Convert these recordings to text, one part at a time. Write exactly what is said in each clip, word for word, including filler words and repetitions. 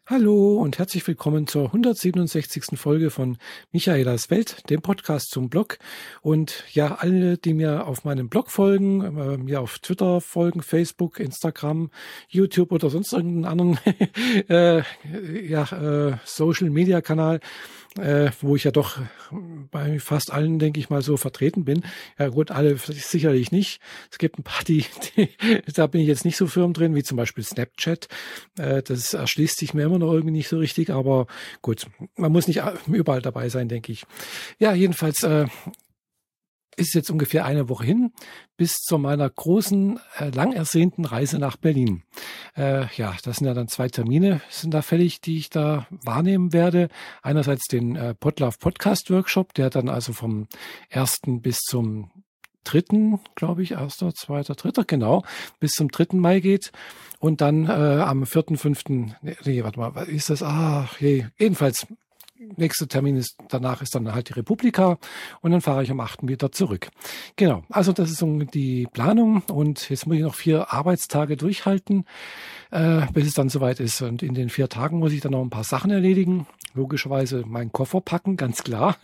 Hallo und herzlich willkommen zur hundertsiebenundsechzigsten Folge von Michaelas Welt, dem Podcast zum Blog. Und ja, alle, die mir auf meinem Blog folgen, äh, mir auf Twitter folgen, Facebook, Instagram, YouTube oder sonst irgendeinen anderen äh, ja, äh, Social-Media-Kanal, äh, wo ich ja doch bei fast allen, denke ich mal, so vertreten bin. Ja gut, alle sicherlich nicht. Es gibt ein paar, die, die da bin ich jetzt nicht so firm drin, wie zum Beispiel Snapchat. Äh, das erschließt sich mir immer noch irgendwie nicht so richtig, aber gut, man muss nicht überall dabei sein, denke ich. Ja, jedenfalls äh, ist jetzt ungefähr eine Woche hin bis zu meiner großen, äh, lang ersehnten Reise nach Berlin. Äh, ja, das sind ja dann zwei Termine, sind da fällig, die ich da wahrnehmen werde. Einerseits den äh, Podlove Podcast Workshop, der dann also vom ersten bis zum dritten, glaube ich, erster, zweiter, dritter, genau, bis zum dritten Mai geht. Und dann äh, am vierten, fünften, nee, nee, warte mal, was ist das? Ah, je, jedenfalls, nächster Termin ist, danach ist dann halt die Republika und dann fahre ich am achten wieder zurück. Genau, also das ist so die Planung und jetzt muss ich noch vier Arbeitstage durchhalten, äh, bis es dann soweit ist. Und in den vier Tagen muss ich dann noch ein paar Sachen erledigen. Logischerweise meinen Koffer packen, ganz klar.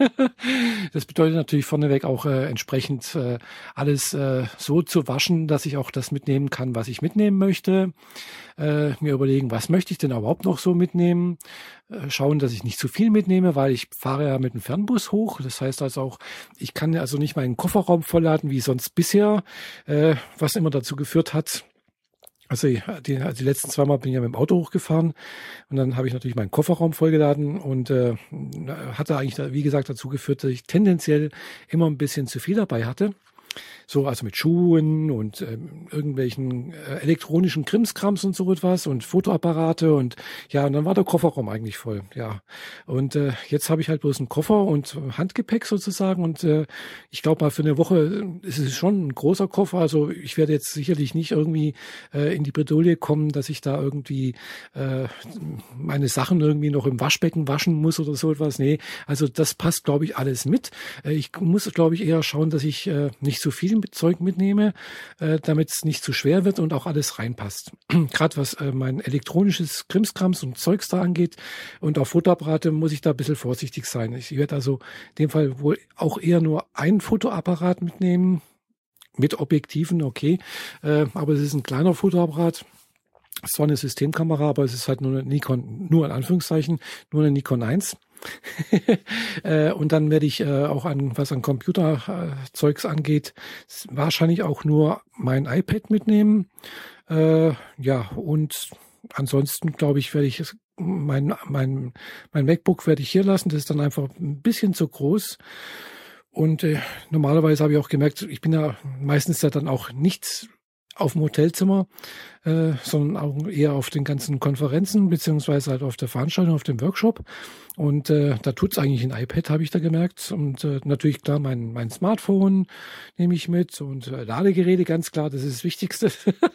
Das bedeutet natürlich vorneweg auch äh, entsprechend äh, alles äh, so zu waschen, dass ich auch das mitnehmen kann, was ich mitnehmen möchte. Äh, mir überlegen, was möchte ich denn überhaupt noch so mitnehmen. Äh, schauen, dass ich nicht zu viel mitnehme, weil ich fahre ja mit dem Fernbus hoch. Das heißt also auch, ich kann also nicht meinen Kofferraum vollladen wie sonst bisher, äh, was immer dazu geführt hat. Also die, also die letzten zweimal bin ich ja mit dem Auto hochgefahren und dann habe ich natürlich meinen Kofferraum vollgeladen und äh, hatte eigentlich, wie gesagt, dazu geführt, dass ich tendenziell immer ein bisschen zu viel dabei hatte. So, also mit Schuhen und ähm, irgendwelchen äh, elektronischen Krimskrams und so etwas und Fotoapparate und ja, und dann war der Kofferraum eigentlich voll, ja. Und äh, jetzt habe ich halt bloß einen Koffer und Handgepäck sozusagen und äh, ich glaube mal für eine Woche ist es schon ein großer Koffer, also ich werde jetzt sicherlich nicht irgendwie äh, in die Bredouille kommen, dass ich da irgendwie äh, meine Sachen irgendwie noch im Waschbecken waschen muss oder so etwas. Nee, also das passt, glaube ich, alles mit. Äh, ich muss, glaube ich, eher schauen, dass ich äh, nicht so viel Zeug mitnehme, äh, damit es nicht zu schwer wird und auch alles reinpasst. Gerade was äh, mein elektronisches Krimskrams und Zeugs da angeht und auch Fotoapparate muss ich da ein bisschen vorsichtig sein. Ich werde also in dem Fall wohl auch eher nur ein Fotoapparat mitnehmen, mit Objektiven, okay, äh, aber es ist ein kleiner Fotoapparat. Es ist zwar eine Systemkamera, aber es ist halt nur eine Nikon, nur in Anführungszeichen, nur eine Nikon eins. äh, und dann werde ich äh, auch an, was an Computerzeugs äh, angeht, wahrscheinlich auch nur mein iPad mitnehmen. Äh, ja, und ansonsten glaube ich, werde ich es, mein, mein, mein MacBook werde ich hier lassen. Das ist dann einfach ein bisschen zu groß. Und äh, normalerweise habe ich auch gemerkt, ich bin ja meistens ja dann auch nicht auf dem Hotelzimmer, äh, sondern auch eher auf den ganzen Konferenzen, beziehungsweise halt auf der Veranstaltung, auf dem Workshop. Und äh, da tut's eigentlich ein iPad, habe ich da gemerkt. Und äh, natürlich, klar, mein, mein Smartphone nehme ich mit und äh, Ladegeräte, ganz klar, das ist das Wichtigste.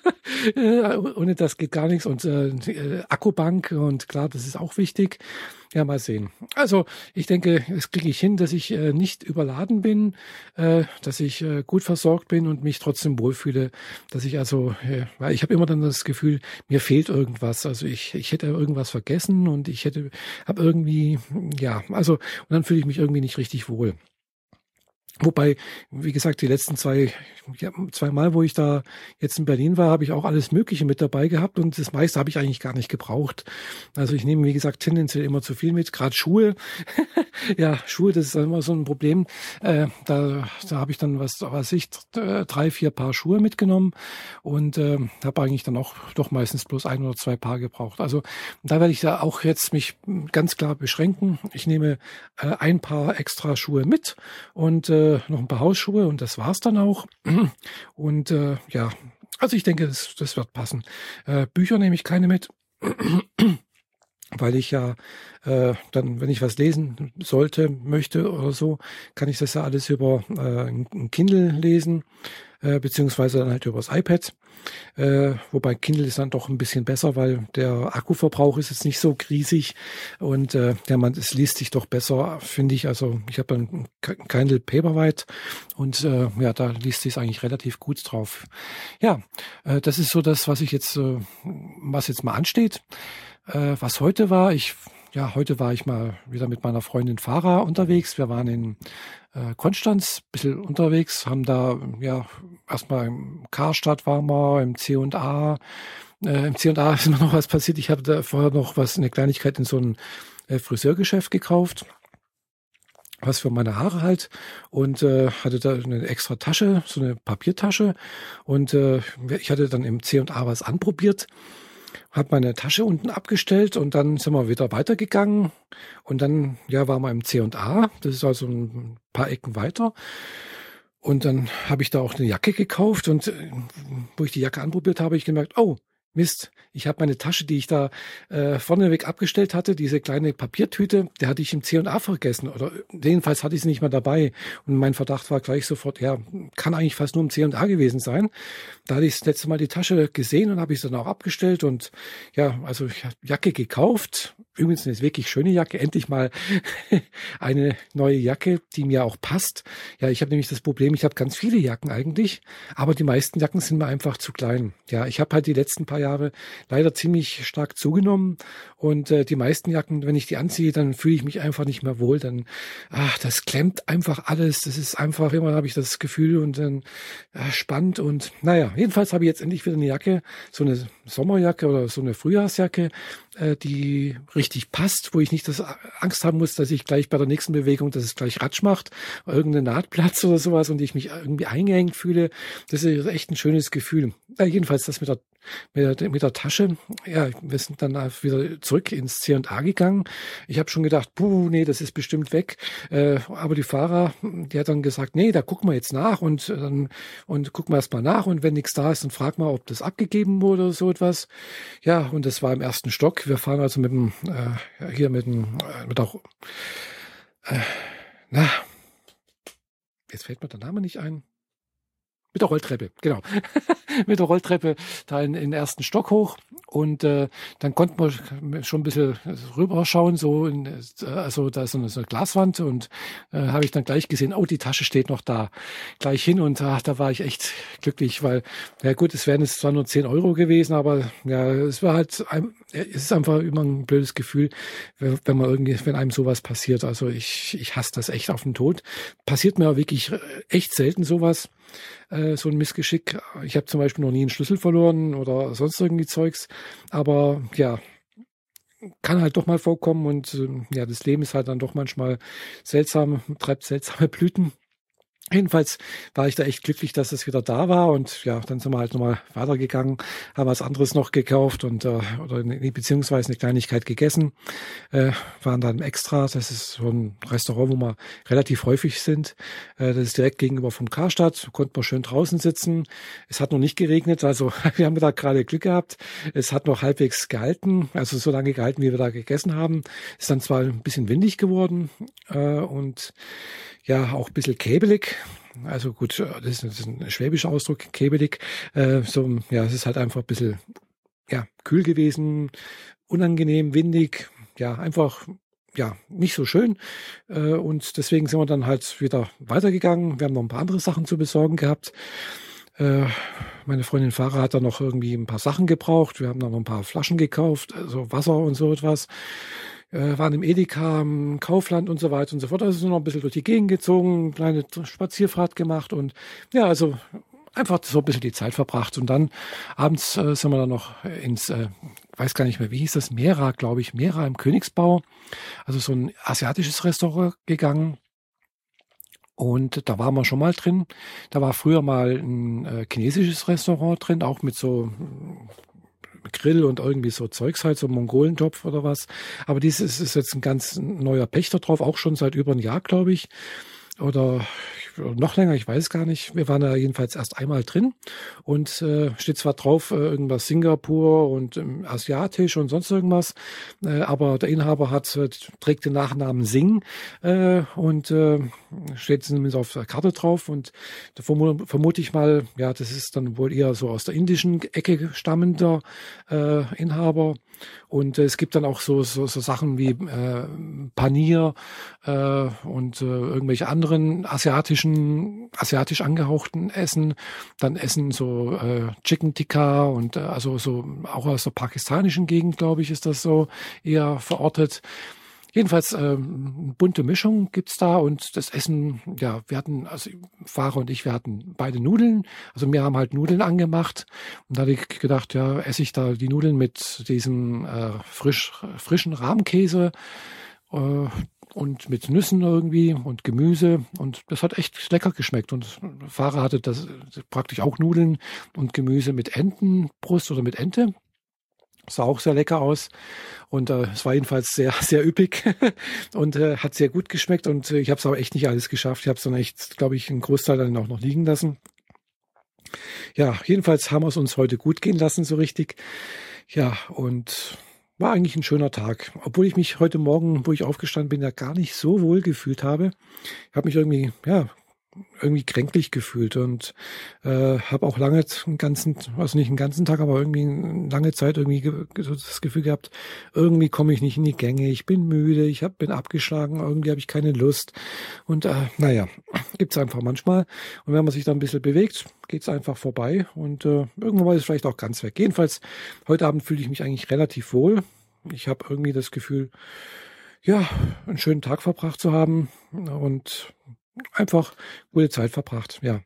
Ohne das geht gar nichts. Und äh, Akkubank, und klar, das ist auch wichtig. Ja, mal sehen. Also ich denke, es kriege ich hin, dass ich äh, nicht überladen bin, äh, dass ich äh, gut versorgt bin und mich trotzdem wohlfühle, dass ich also, äh, weil ich habe immer dann das Gefühl, mir fehlt irgendwas. Also ich, ich hätte irgendwas vergessen und ich hätte, habe irgendwie, ja, also und dann fühle ich mich irgendwie nicht richtig wohl. Wobei, wie gesagt, die letzten zwei, ja, zwei Mal, wo ich da jetzt in Berlin war, habe ich auch alles Mögliche mit dabei gehabt und das meiste habe ich eigentlich gar nicht gebraucht. Also ich nehme, wie gesagt, tendenziell immer zu viel mit, gerade Schuhe. Ja, Schuhe, das ist immer so ein Problem. Äh, da da habe ich dann, was was ich, drei, vier Paar Schuhe mitgenommen und äh, habe eigentlich dann auch doch meistens bloß ein oder zwei Paar gebraucht. Also da werde ich da auch jetzt mich ganz klar beschränken. Ich nehme äh, ein Paar extra Schuhe mit und äh, noch ein paar Hausschuhe und das war's dann auch. Und äh, ja, also ich denke, das, das wird passen. Äh, Bücher nehme ich keine mit, weil ich ja äh, dann, wenn ich was lesen sollte, möchte oder so, kann ich das ja alles über äh, ein Kindle lesen, äh, beziehungsweise dann halt übers iPad. Äh, wobei Kindle ist dann doch ein bisschen besser, weil der Akkuverbrauch ist jetzt nicht so riesig und äh, der man, es liest sich doch besser, finde ich. Also ich habe ein Kindle Paperwhite und äh, ja, da liest sich eigentlich relativ gut drauf. Ja, äh, das ist so das, was ich jetzt, äh, was jetzt mal ansteht. Äh, was heute war, ich, ja, heute war ich mal wieder mit meiner Freundin Farah unterwegs. Wir waren in äh, Konstanz, ein bisschen unterwegs, haben da, ja, erstmal im Karstadt waren wir, im C und A. Äh, Im C und A ist mir noch was passiert. Ich habe da vorher noch was, eine Kleinigkeit in so ein äh, Friseurgeschäft gekauft. Was für meine Haare halt und äh, hatte da eine extra Tasche, so eine Papiertasche und äh, ich hatte dann im C und A was anprobiert, habe meine Tasche unten abgestellt und dann sind wir wieder weitergegangen und dann ja waren wir im C und A, das ist also ein paar Ecken weiter und dann habe ich da auch eine Jacke gekauft und äh, wo ich die Jacke anprobiert habe, habe ich gemerkt, oh Mist, ich habe meine Tasche, die ich da äh, vorneweg abgestellt hatte, diese kleine Papiertüte, die hatte ich im C und A vergessen. Oder jedenfalls hatte ich sie nicht mehr dabei. Und mein Verdacht war gleich sofort, ja, kann eigentlich fast nur im C und A gewesen sein. Da hatte ich das letzte Mal die Tasche gesehen und habe ich sie dann auch abgestellt. Und ja, also ich habe Jacke gekauft. Übrigens eine wirklich schöne Jacke. Endlich mal eine neue Jacke, die mir auch passt. Ja, ich habe nämlich das Problem, ich habe ganz viele Jacken eigentlich. Aber die meisten Jacken sind mir einfach zu klein. Ja, ich habe halt die letzten paar Jahre leider ziemlich stark zugenommen und äh, die meisten Jacken, wenn ich die anziehe, dann fühle ich mich einfach nicht mehr wohl, dann, ach, das klemmt einfach alles, das ist einfach, immer habe ich das Gefühl und dann äh, spannend und naja, jedenfalls habe ich jetzt endlich wieder eine Jacke, so eine Sommerjacke oder so eine Frühjahrsjacke, äh, die richtig passt, wo ich nicht das Angst haben muss, dass ich gleich bei der nächsten Bewegung, dass es gleich Ratsch macht, irgendein Nahtplatz oder sowas und ich mich irgendwie eingeengt fühle, das ist echt ein schönes Gefühl. Ja, jedenfalls das mit der Mit der, mit der Tasche, ja, wir sind dann wieder zurück ins C und A gegangen. Ich habe schon gedacht, puh, nee, das ist bestimmt weg. Äh, aber die Fahrer, die hat dann gesagt, nee, da gucken wir jetzt nach und dann und gucken wir erst mal nach und wenn nichts da ist, dann fragen wir, ob das abgegeben wurde oder so etwas. Ja, und das war im ersten Stock. Wir fahren also mit dem, äh, hier mit dem, äh, mit der, äh, na, jetzt fällt mir der Name nicht ein. Mit der Rolltreppe, genau. Mit der Rolltreppe da in, in den ersten Stock hoch und äh, dann konnten wir schon ein bisschen rüberschauen, so in, also da ist so eine, so eine Glaswand und äh, habe ich dann gleich gesehen, oh, die Tasche steht noch da, gleich hin und ach, da war ich echt glücklich, weil, ja gut, es wären jetzt zwar nur zehn Euro gewesen, aber ja, es war halt, es ist einfach immer ein blödes Gefühl, wenn man irgendwie, wenn einem sowas passiert, also ich, ich hasse das echt auf den Tod. Passiert mir wirklich echt selten sowas. So ein Missgeschick. Ich habe zum Beispiel noch nie einen Schlüssel verloren oder sonst irgendwie Zeugs. Aber ja, kann halt doch mal vorkommen und ja, das Leben ist halt dann doch manchmal seltsam, treibt seltsame Blüten. Jedenfalls war ich da echt glücklich, dass es wieder da war und ja, dann sind wir halt nochmal weitergegangen, haben was anderes noch gekauft und äh, oder beziehungsweise eine Kleinigkeit gegessen, äh, waren dann Extra, das ist so ein Restaurant, wo wir relativ häufig sind, äh, das ist direkt gegenüber vom Karstadt, konnten wir schön draußen sitzen, es hat noch nicht geregnet, also wir haben da gerade Glück gehabt, es hat noch halbwegs gehalten, also so lange gehalten, wie wir da gegessen haben, ist dann zwar ein bisschen windig geworden äh, und ja, auch ein bisschen käbelig. Also gut, das ist ein schwäbischer Ausdruck, käbelig. Äh, so, ja, es ist halt einfach ein bisschen ja, kühl gewesen, unangenehm, windig, ja, einfach ja, nicht so schön. Äh, und deswegen sind wir dann halt wieder weitergegangen. Wir haben noch ein paar andere Sachen zu besorgen gehabt. Äh, meine Freundin Farah hat dann noch irgendwie ein paar Sachen gebraucht. Wir haben dann noch ein paar Flaschen gekauft, also Wasser und so etwas. Äh, waren im Edeka, im Kaufland und so weiter und so fort. Also sind noch ein bisschen durch die Gegend gezogen, kleine Spazierfahrt gemacht und ja, also einfach so ein bisschen die Zeit verbracht. Und dann abends äh, sind wir dann noch ins, äh, weiß gar nicht mehr, wie hieß das, Mera, glaube ich, Mera im Königsbau, also so ein asiatisches Restaurant gegangen. Und da waren wir schon mal drin. Da war früher mal ein äh, chinesisches Restaurant drin, auch mit so Grill und irgendwie so Zeugs halt, so Mongolentopf oder was. Aber dieses ist jetzt ein ganz neuer Pächter drauf, auch schon seit über ein Jahr, glaube ich. Oder noch länger, ich weiß gar nicht. Wir waren da jedenfalls erst einmal drin und äh, steht zwar drauf, äh, irgendwas Singapur und ähm, asiatisch und sonst irgendwas, äh, aber der Inhaber hat äh, trägt den Nachnamen Singh äh, und äh, steht zumindest auf der Karte drauf und da verm vermute ich mal, ja, das ist dann wohl eher so aus der indischen Ecke stammender äh, Inhaber. Und äh, es gibt dann auch so, so, so Sachen wie äh, Panier äh, und äh, irgendwelche anderen asiatischen asiatischen, asiatisch angehauchten Essen. Dann Essen so äh, Chicken Tikka und äh, also so auch aus der pakistanischen Gegend, glaube ich, ist das so eher verortet. Jedenfalls ähm, bunte Mischung gibt's da und das Essen, ja, wir hatten, also Fahrer und ich, wir hatten beide Nudeln. Also wir haben halt Nudeln angemacht und da hatte ich gedacht, ja, esse ich da die Nudeln mit diesem äh, frisch, frischen Rahmkäse äh, und mit Nüssen irgendwie und Gemüse und das hat echt lecker geschmeckt und der Fahrer hatte das praktisch auch Nudeln und Gemüse mit Entenbrust oder mit Ente. Sah auch sehr lecker aus und äh, es war jedenfalls sehr, sehr üppig und äh, hat sehr gut geschmeckt und äh, ich habe es aber echt nicht alles geschafft. Ich habe es dann echt, glaube ich, einen Großteil dann auch noch liegen lassen. Ja, jedenfalls haben wir es uns heute gut gehen lassen, so richtig. Ja, und war eigentlich ein schöner Tag. Obwohl ich mich heute Morgen, wo ich aufgestanden bin, ja gar nicht so wohl gefühlt habe. Ich habe mich irgendwie, ja, irgendwie kränklich gefühlt und äh, habe auch lange einen ganzen, also nicht einen ganzen Tag, aber irgendwie eine lange Zeit irgendwie ge so das Gefühl gehabt, irgendwie komme ich nicht in die Gänge, ich bin müde, ich hab, bin abgeschlagen, irgendwie habe ich keine Lust und äh, naja, gibt's einfach manchmal und wenn man sich da ein bisschen bewegt, geht's einfach vorbei und äh, irgendwann ist es vielleicht auch ganz weg. Jedenfalls, heute Abend fühle ich mich eigentlich relativ wohl. Ich habe irgendwie das Gefühl, ja, einen schönen Tag verbracht zu haben und einfach gute Zeit verbracht, ja.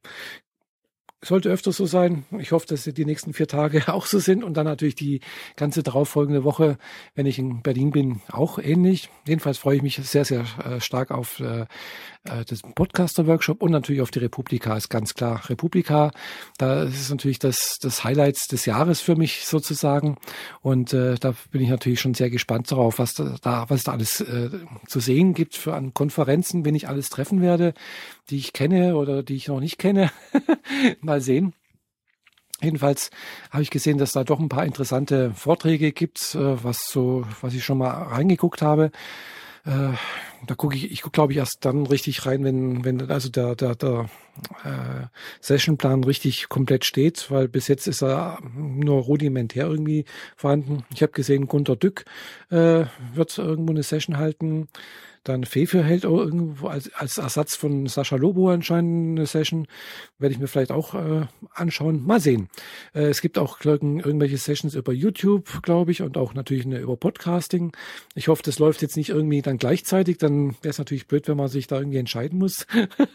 Sollte öfters so sein. Ich hoffe, dass die nächsten vier Tage auch so sind und dann natürlich die ganze darauffolgende Woche, wenn ich in Berlin bin, auch ähnlich. Jedenfalls freue ich mich sehr, sehr äh, stark auf äh, das Podcaster-Workshop und natürlich auf die Republika, ist ganz klar. Republika, da ist es natürlich das, das Highlight des Jahres für mich sozusagen und äh, da bin ich natürlich schon sehr gespannt darauf, was da, was da alles äh, zu sehen gibt für an Konferenzen, wen ich alles treffen werde, die ich kenne oder die ich noch nicht kenne. Mal sehen. Jedenfalls habe ich gesehen, dass da doch ein paar interessante Vorträge gibt, was so, was ich schon mal reingeguckt habe. Äh, da gucke ich, ich gucke, glaube ich, erst dann richtig rein, wenn, wenn also der, der, der äh, Sessionplan richtig komplett steht, weil bis jetzt ist er nur rudimentär irgendwie vorhanden. Ich habe gesehen, Gunter Dück äh, wird irgendwo eine Session halten. Dann Fefe hält auch irgendwo als, als Ersatz von Sascha Lobo anscheinend eine Session. Werde ich mir vielleicht auch äh, anschauen. Mal sehen. Äh, es gibt auch irgendwelche Sessions über YouTube, glaube ich, und auch natürlich eine über Podcasting. Ich hoffe, das läuft jetzt nicht irgendwie dann gleichzeitig. Dann wäre es natürlich blöd, wenn man sich da irgendwie entscheiden muss.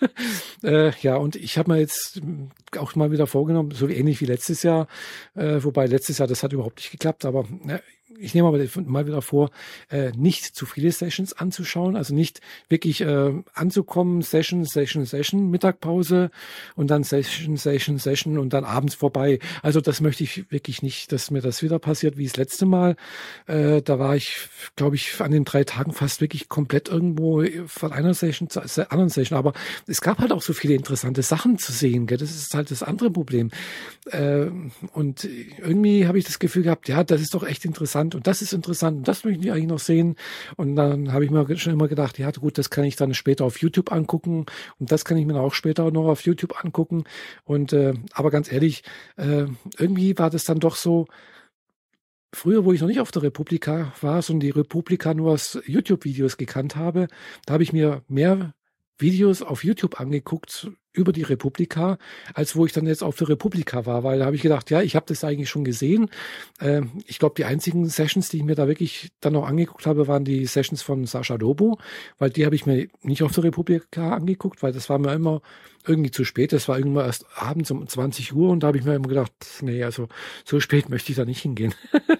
äh, ja, und ich habe mir jetzt auch mal wieder vorgenommen, so ähnlich wie letztes Jahr, äh, wobei letztes Jahr, das hat überhaupt nicht geklappt, aber äh, ich nehme aber mal wieder vor, äh, nicht zu viele Sessions anzuschauen, also nicht wirklich äh, anzukommen, Session, Session, Session, Mittagpause und dann Session, Session, Session und dann abends vorbei. Also das möchte ich wirklich nicht, dass mir das wieder passiert wie das letzte Mal. Äh, da war ich, glaube ich, an den drei Tagen fast wirklich komplett irgendwo von einer Session zur anderen Session. Aber es gab halt auch so viele interessante Sachen zu sehen, gell? Das ist halt das andere Problem. Äh, und irgendwie habe ich das Gefühl gehabt, ja, das ist doch echt interessant. Und das ist interessant und das möchte ich eigentlich noch sehen. Und dann habe ich mir schon immer gedacht, ja gut, das kann ich dann später auf YouTube angucken und das kann ich mir auch später noch auf YouTube angucken. Und äh, aber ganz ehrlich, äh, irgendwie war das dann doch so, früher, wo ich noch nicht auf der Republika war, sondern die Republika nur aus YouTube-Videos gekannt habe, da habe ich mir mehr Videos auf YouTube angeguckt über die Republika, als wo ich dann jetzt auf der Republika war, weil da habe ich gedacht, ja, ich habe das eigentlich schon gesehen. Ähm, ich glaube, die einzigen Sessions, die ich mir da wirklich dann noch angeguckt habe, waren die Sessions von Sascha Lobo, weil die habe ich mir nicht auf der Republika angeguckt, weil das war mir immer irgendwie zu spät. Das war irgendwann erst abends um zwanzig Uhr und da habe ich mir immer gedacht, nee, also so spät möchte ich da nicht hingehen.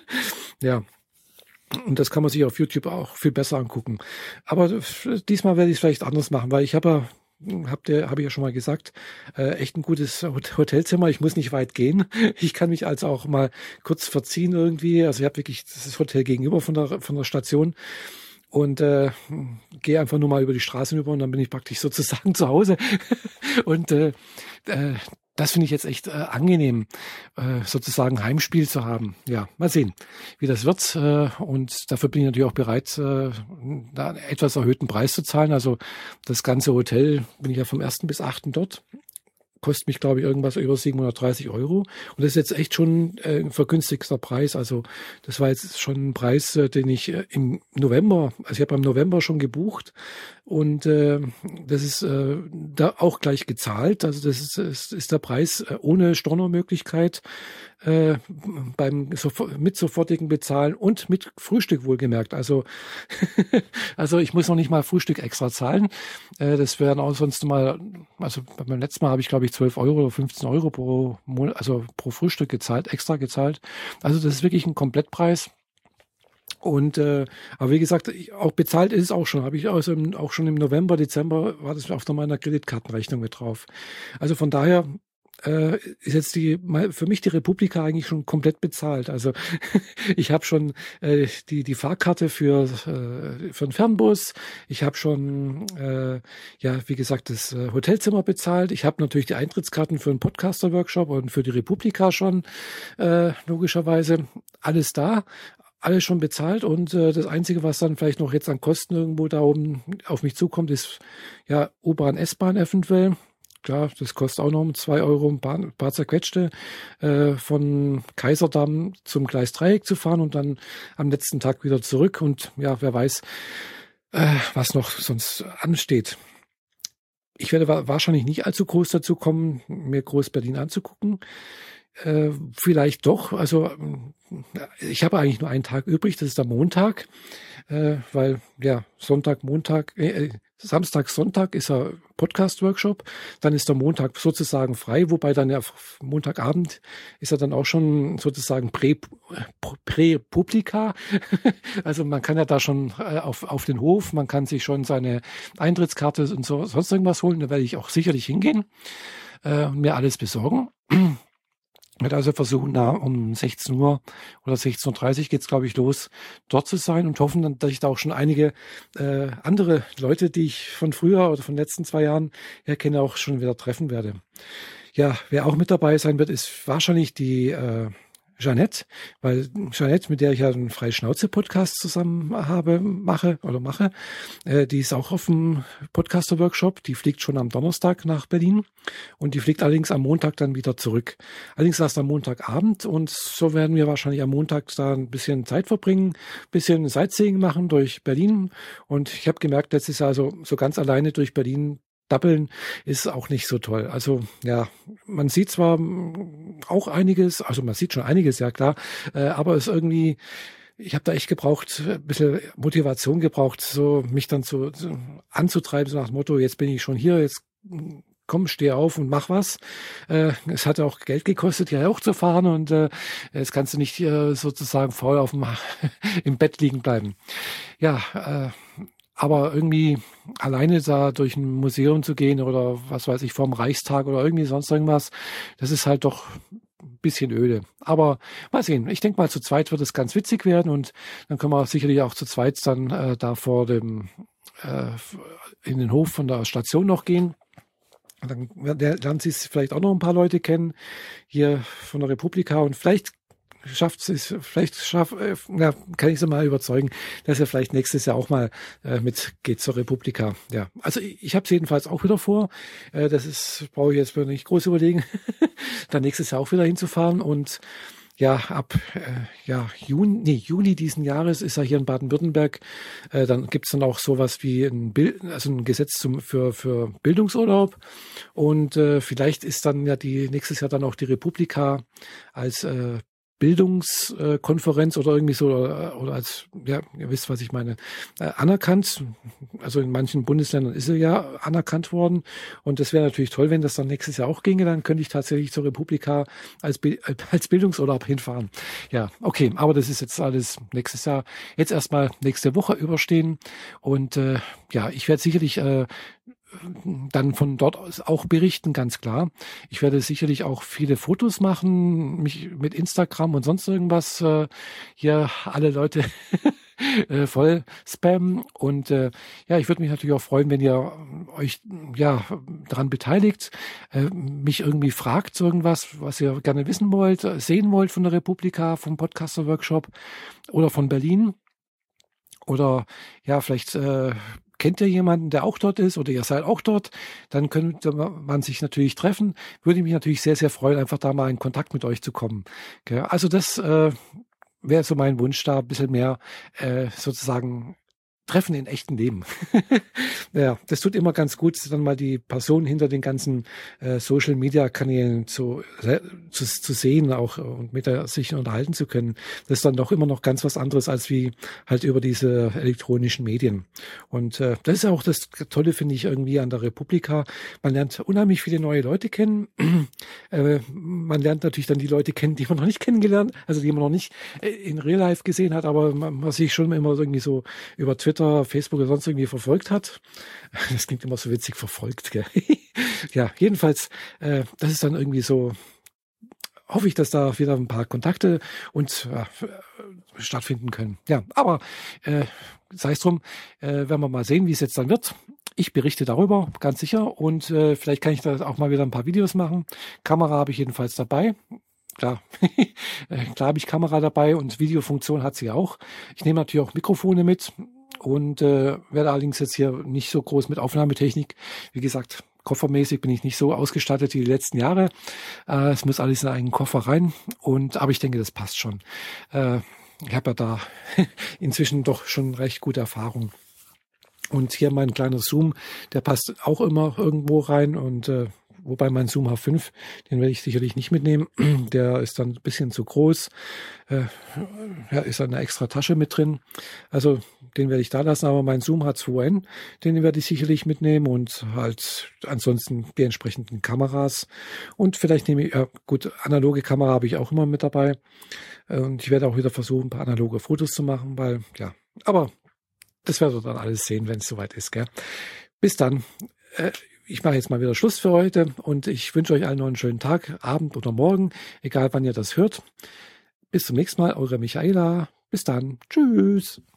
Ja. Und das kann man sich auf YouTube auch viel besser angucken. Aber diesmal werde ich es vielleicht anders machen, weil ich habe ja, habt ihr, habe ich ja schon mal gesagt, äh, echt ein gutes Hotelzimmer. Ich muss nicht weit gehen. Ich kann mich also auch mal kurz verziehen irgendwie. Also ich habe wirklich das Hotel gegenüber von der von der Station und äh, gehe einfach nur mal über die Straße rüber und dann bin ich praktisch sozusagen zu Hause. Und äh, äh, das finde ich jetzt echt äh, angenehm, äh, sozusagen Heimspiel zu haben. Ja, mal sehen, wie das wird. Äh, und dafür bin ich natürlich auch bereit, äh, da einen etwas erhöhten Preis zu zahlen. Also das ganze Hotel bin ich ja vom ersten bis achten dort. kostet mich, glaube ich, irgendwas über siebenhundertdreißig Euro. Und das ist jetzt echt schon äh, ein vergünstigster Preis. Also das war jetzt schon ein Preis, äh, den ich äh, im November, also ich habe im November schon gebucht und äh, das ist äh, da auch gleich gezahlt. Also das ist, ist, ist der Preis äh, ohne Stornomöglichkeit äh, beim sofort, mit sofortigen Bezahlen und mit Frühstück wohlgemerkt. Also also ich muss noch nicht mal Frühstück extra zahlen. Äh, das wären auch sonst mal, also beim letzten Mal habe ich, glaube ich, zwölf Euro oder fünfzehn Euro pro Monat, also pro Frühstück gezahlt, extra gezahlt. Also das ist wirklich ein Komplettpreis. Und äh, aber wie gesagt, ich- auch bezahlt ist es auch schon. Habe ich also im, auch schon im November, Dezember war das auf der meiner Kreditkartenrechnung mit drauf. Also von daher äh, ist jetzt die mal- für mich die Republika eigentlich schon komplett bezahlt. Also ich habe schon äh, die die Fahrkarte für äh, für den Fernbus. Ich habe schon äh, ja wie gesagt das äh, Hotelzimmer bezahlt. Ich habe natürlich die Eintrittskarten für den Podcaster-Workshop und für die Republika schon äh, logischerweise alles da. Alles schon bezahlt und äh, das Einzige, was dann vielleicht noch jetzt an Kosten irgendwo da oben auf mich zukommt, ist ja U-Bahn, S-Bahn eventuell. Klar, das kostet auch noch um zwei Euro ein paar, ein paar zerquetschte, äh, von Kaiserdamm zum Gleisdreieck zu fahren und dann am letzten Tag wieder zurück. Und ja, wer weiß, äh, was noch sonst ansteht. Ich werde wa- wahrscheinlich nicht allzu groß dazu kommen, mir Groß-Berlin anzugucken. Äh, vielleicht doch. Also ähm, ich habe eigentlich nur einen Tag übrig, das ist der Montag, äh, weil ja Sonntag, Montag, äh, äh, Samstag, Sonntag ist ja Podcast-Workshop, dann ist der Montag sozusagen frei, wobei dann ja f- Montagabend ist ja dann auch schon sozusagen Prä, Prä-Publika. Also man kann ja da schon äh, auf, auf den Hof, man kann sich schon seine Eintrittskarte und so sonst irgendwas holen, da werde ich auch sicherlich hingehen äh, und mir alles besorgen. Ich werde also versuchen, da um sechzehn Uhr oder sechzehn Uhr dreißig geht's, glaube ich, los, dort zu sein und hoffen dann, dass ich da auch schon einige äh, andere Leute, die ich von früher oder von den letzten zwei Jahren her kenne, auch schon wieder treffen werde. Ja, wer auch mit dabei sein wird, ist wahrscheinlich die äh, Jeanette, weil Jeanette, mit der ich ja einen Freie-Schnauze-Podcast zusammen habe, mache oder mache, äh, die ist auch auf dem Podcaster-Workshop. Die fliegt schon am Donnerstag nach Berlin und die fliegt allerdings am Montag dann wieder zurück. Allerdings erst am Montagabend und so werden wir wahrscheinlich am Montag da ein bisschen Zeit verbringen, ein bisschen Sightseeing machen durch Berlin. Und ich habe gemerkt, letztes Jahr so, so ganz alleine durch Berlin dappeln ist auch nicht so toll. Also ja, man sieht zwar mm, auch einiges, also man sieht schon einiges, ja klar, äh, aber es irgendwie, ich habe da echt gebraucht, ein bisschen Motivation gebraucht, so mich dann zu, so anzutreiben, so nach dem Motto, jetzt bin ich schon hier, jetzt mm, komm, steh auf und mach was. Äh, es hat ja auch Geld gekostet, hier hochzufahren und äh, jetzt kannst du nicht hier sozusagen faul auf dem im Bett liegen bleiben. Ja, äh, aber irgendwie alleine da durch ein Museum zu gehen oder was weiß ich, vorm Reichstag oder irgendwie sonst irgendwas, das ist halt doch ein bisschen öde. Aber mal sehen. Ich denke mal, zu zweit wird es ganz witzig werden und dann können wir sicherlich auch zu zweit dann äh, da vor dem äh, in den Hof von der Station noch gehen. Und dann wer- lernen Sie vielleicht auch noch ein paar Leute kennen hier von der Republika und vielleicht schafft es, vielleicht schaff, äh, ja, kann ich sie mal überzeugen, dass er vielleicht nächstes Jahr auch mal äh, mitgeht zur Republika. Ja, also ich, ich habe es jedenfalls auch wieder vor. Äh, das ist, brauche ich jetzt mir nicht groß überlegen, dann nächstes Jahr auch wieder hinzufahren und ja, ab äh, ja, Juni, nee, Juli diesen Jahres ist er hier in Baden-Württemberg. Äh, dann gibt's dann auch sowas wie ein Bild, also ein Gesetz zum, für, für Bildungsurlaub. Und äh, vielleicht ist dann ja die nächstes Jahr dann auch die Republika als äh, Bildungskonferenz oder irgendwie so oder, oder als, ja, ihr wisst, was ich meine, äh, anerkannt. Also in manchen Bundesländern ist sie ja anerkannt worden. Und das wäre natürlich toll, wenn das dann nächstes Jahr auch ginge. Dann könnte ich tatsächlich zur Republika als, Bi- äh, als Bildungsurlaub hinfahren. Ja, okay, aber das ist jetzt alles nächstes Jahr. Jetzt erstmal nächste Woche überstehen. Und äh, ja, ich werde sicherlich äh, dann von dort aus auch berichten, ganz klar. Ich werde sicherlich auch viele Fotos machen, mich mit Instagram und sonst irgendwas äh, hier alle Leute äh, voll spammen. Und äh, ja, ich würde mich natürlich auch freuen, wenn ihr euch ja daran beteiligt, äh, mich irgendwie fragt zu irgendwas, was ihr gerne wissen wollt, äh, sehen wollt von der Republika, vom Podcaster-Workshop oder von Berlin. Oder ja, vielleicht äh, kennt ihr jemanden, der auch dort ist oder ihr seid auch dort, dann könnte man sich natürlich treffen. Würde mich natürlich sehr, sehr freuen, einfach da mal in Kontakt mit euch zu kommen. Gell? Also das äh, wäre so mein Wunsch, da ein bisschen mehr äh, sozusagen Treffen in echten Leben. Ja, das tut immer ganz gut, dann mal die Person hinter den ganzen äh, Social-Media-Kanälen zu, äh, zu, zu sehen auch und mit der sich unterhalten zu können. Das ist dann doch immer noch ganz was anderes als wie halt über diese elektronischen Medien. Und äh, das ist auch das Tolle, finde ich, irgendwie an der Republika. Man lernt unheimlich viele neue Leute kennen. äh, man lernt natürlich dann die Leute kennen, die man noch nicht kennengelernt, also die man noch nicht äh, in Real Life gesehen hat, aber man, man sich schon immer irgendwie so über Twitter, Facebook oder sonst irgendwie verfolgt hat. Das klingt immer so witzig, verfolgt, gell? Ja, jedenfalls, äh, das ist dann irgendwie so, hoffe ich, dass da wieder ein paar Kontakte und ja, stattfinden können. Ja, aber äh, sei es drum, äh, werden wir mal sehen, wie es jetzt dann wird. Ich berichte darüber, ganz sicher. Und äh, vielleicht kann ich da auch mal wieder ein paar Videos machen. Kamera habe ich jedenfalls dabei. Klar, klar habe ich Kamera dabei und Videofunktion hat sie auch. Ich nehme natürlich auch Mikrofone mit und äh, werde allerdings jetzt hier nicht so groß mit Aufnahmetechnik. Wie gesagt, koffermäßig bin ich nicht so ausgestattet wie die letzten Jahre. Äh, es muss alles in einen Koffer rein. Und aber ich denke, das passt schon. Äh, ich habe ja da inzwischen doch schon recht gute Erfahrung. Und hier mein kleiner Zoom, der passt auch immer irgendwo rein und äh, wobei mein Zoom H fünf, den werde ich sicherlich nicht mitnehmen. Der ist dann ein bisschen zu groß. Äh, ja, ist eine extra Tasche mit drin. Also den werde ich da lassen, aber mein Zoom H zwei N, den werde ich sicherlich mitnehmen und halt ansonsten die entsprechenden Kameras. Und vielleicht nehme ich, ja gut, analoge Kamera habe ich auch immer mit dabei. Und ich werde auch wieder versuchen, ein paar analoge Fotos zu machen, weil, ja, aber das werdet ihr dann alles sehen, wenn es soweit ist, gell? Bis dann. Äh, Ich mache jetzt mal wieder Schluss für heute und ich wünsche euch allen noch einen schönen Tag, Abend oder Morgen, egal wann ihr das hört. Bis zum nächsten Mal, eure Michaela. Bis dann. Tschüss.